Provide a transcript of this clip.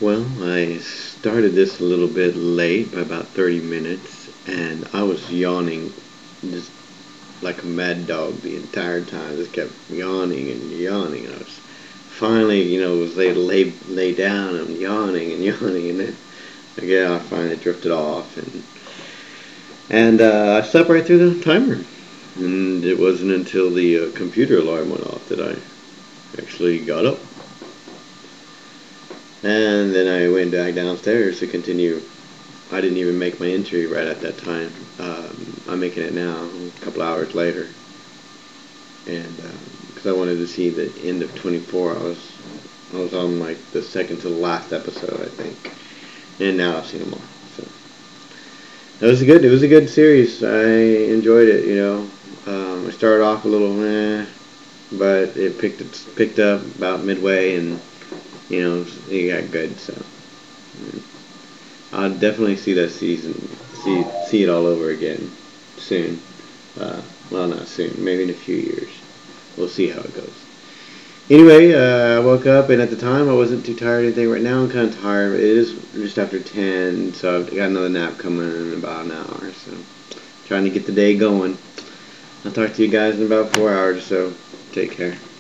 Well, I started this a little bit late by about 30 minutes, and I was yawning just like a mad dog the entire time. Just kept yawning and yawning. And I was finally, was lay down. I'm yawning and yawning, and then again I finally drifted off, and I slept right through the timer. And it wasn't until the computer alarm went off that I actually got up. And then I went back downstairs to continue. I didn't even make my entry right at that time. I'm making it now, a couple hours later. And because I wanted to see the end of 24, I was on like the second to the last episode, I think. And now I've seen them all. So it was a good series. I enjoyed it. I started off a little but it picked up about midway, and it got good. So I'll definitely see that season, see it all over again soon. Well, not soon, maybe in a few years. We'll see how it goes. Anyway, I woke up, and at the time I wasn't too tired or anything. Right now I'm kind of tired. It is just after 10, so I've got another nap coming in about an hour. So trying to get the day going. I'll talk to you guys in about 4 hours or so. Take care.